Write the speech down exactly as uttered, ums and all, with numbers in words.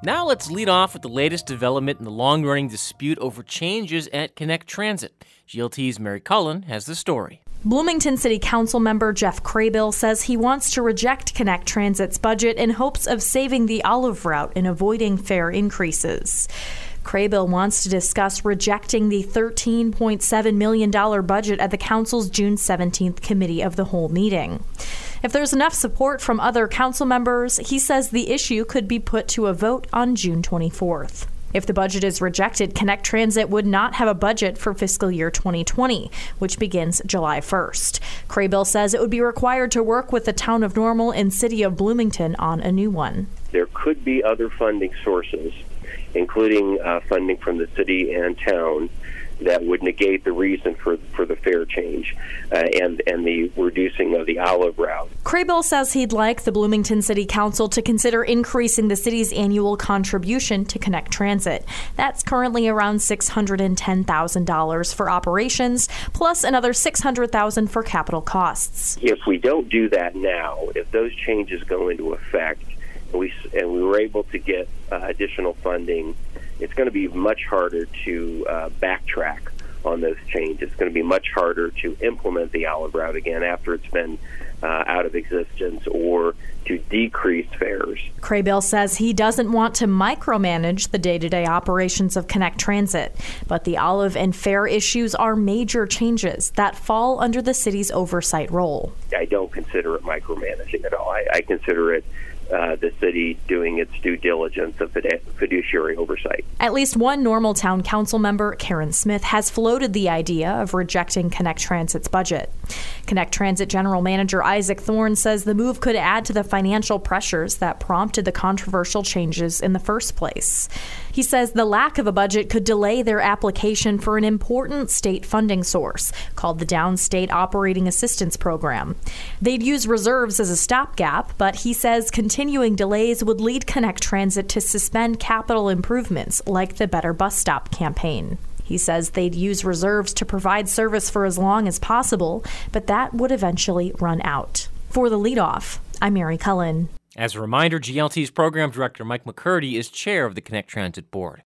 Now let's lead off with the latest development in the long-running dispute over changes at Connect Transit. G L T's Mary Cullen has the story. Bloomington City Council member Jeff Craybill says he wants to reject Connect Transit's budget in hopes of saving the Olive Route and avoiding fare increases. Craybill wants to discuss rejecting the thirteen point seven million dollars budget at the council's June seventeenth Committee of the Whole meeting. If there's enough support from other council members, he says the issue could be put to a vote on June twenty-fourth. If the budget is rejected, Connect Transit would not have a budget for fiscal year twenty twenty, which begins July first. Craybill says it would be required to work with the town of Normal and city of Bloomington on a new one. There could be other funding sources, including uh, funding from the city and town, that would negate the reason for for the fare change uh, and, and the reducing of the Olive Route. Craybill says he'd like the Bloomington City Council to consider increasing the city's annual contribution to Connect Transit. That's currently around six hundred ten thousand dollars for operations, plus another six hundred thousand dollars for capital costs. If we don't do that now, if those changes go into effect, and we, and we were able to get uh, additional funding, it's going to be much harder to uh, backtrack on those changes. It's going to be much harder to implement the Olive Route again after it's been uh, out of existence, or to decrease fares. Craybill says he doesn't want to micromanage the day-to-day operations of Connect Transit, but the Olive and fare issues are major changes that fall under the city's oversight role. I don't consider it micromanaging at all. I, I consider it Uh, the city doing its due diligence of fiduciary oversight. At least one Normal Town Council member, Karen Smith, has floated the idea of rejecting Connect Transit's budget. Connect Transit General Manager Isaac Thorne says the move could add to the financial pressures that prompted the controversial changes in the first place. He says the lack of a budget could delay their application for an important state funding source called the Downstate Operating Assistance Program. They'd use reserves as a stopgap, but he says continuing delays would lead Connect Transit to suspend capital improvements like the Better Bus Stop campaign. He says they'd use reserves to provide service for as long as possible, but that would eventually run out. For the leadoff, I'm Mary Cullen. As a reminder, G L T's program director Mike McCurdy is chair of the Connect Transit Board.